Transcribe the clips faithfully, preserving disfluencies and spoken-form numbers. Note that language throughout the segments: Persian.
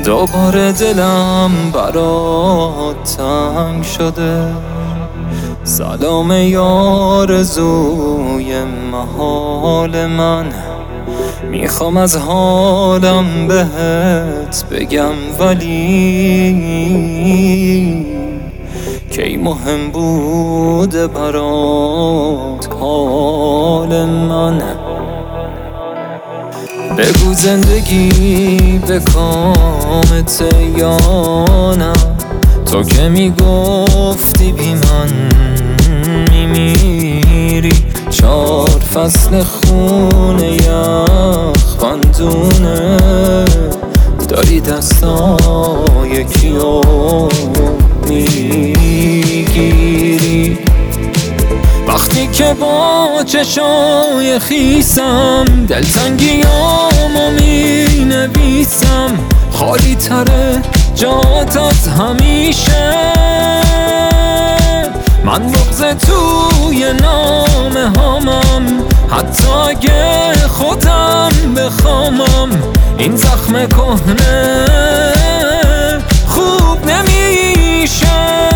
دوباره دلم برات تنگ شده. سلام یارزوی محال من، میخوام از حالم بهت بگم ولی کی مهم بوده برات حال من. بگو زندگی به کامت یا نه، تو که میگفتی بی من میمیری. چار فصل خون یخ بندونه داری دستای کیو میگیری. وقتی که با چشای خیسم دلتنگیامو می نویسم، خالی تره جات از همیشه. من بغض توی نامه هامم، حتی اگه خودم بخوامم. این زخم کهنه خوب نمیشه.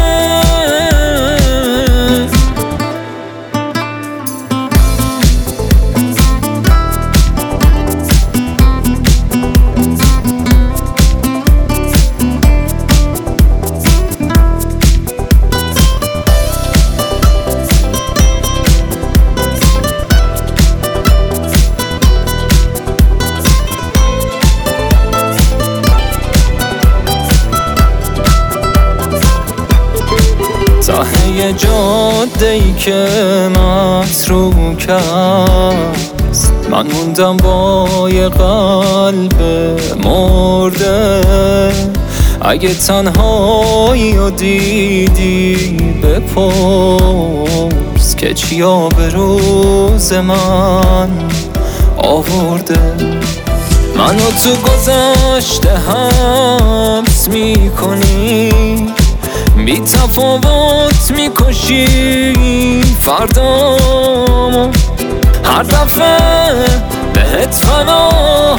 ته جاده‌ای که متروک است، من موندم با یه قلب مرده. اگه تنهایی رو دیدی بپرس که چیا به روز من آورده. منو تو گذشته حبس میکنی، بی تفاوت میکشی فردامو. هر دفعه بهت فنا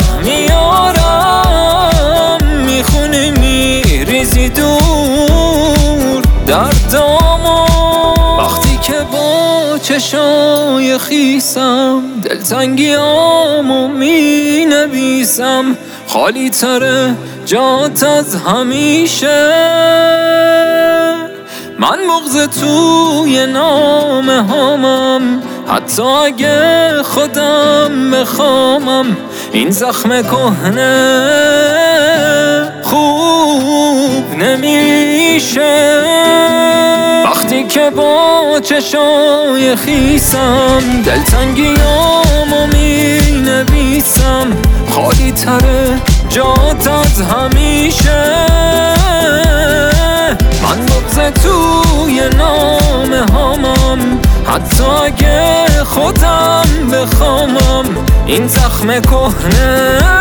میارم، میخونی میریزی دور دردامو. وقتی که با چشای خیسم دلتنگیامو می نویسم، خالی تره جات از همیشه. من بغض توی نامه هامم، حتی اگه خودم بخوامم. این زخم کهنه خوب نمیشه. وقتی که با چشای خیسم دلتنگیامو می نویسم، خالی تره جات از همیشه. من بغض توی نامه هامم، حتی اگه خودم بخوامم. این زخم کهنه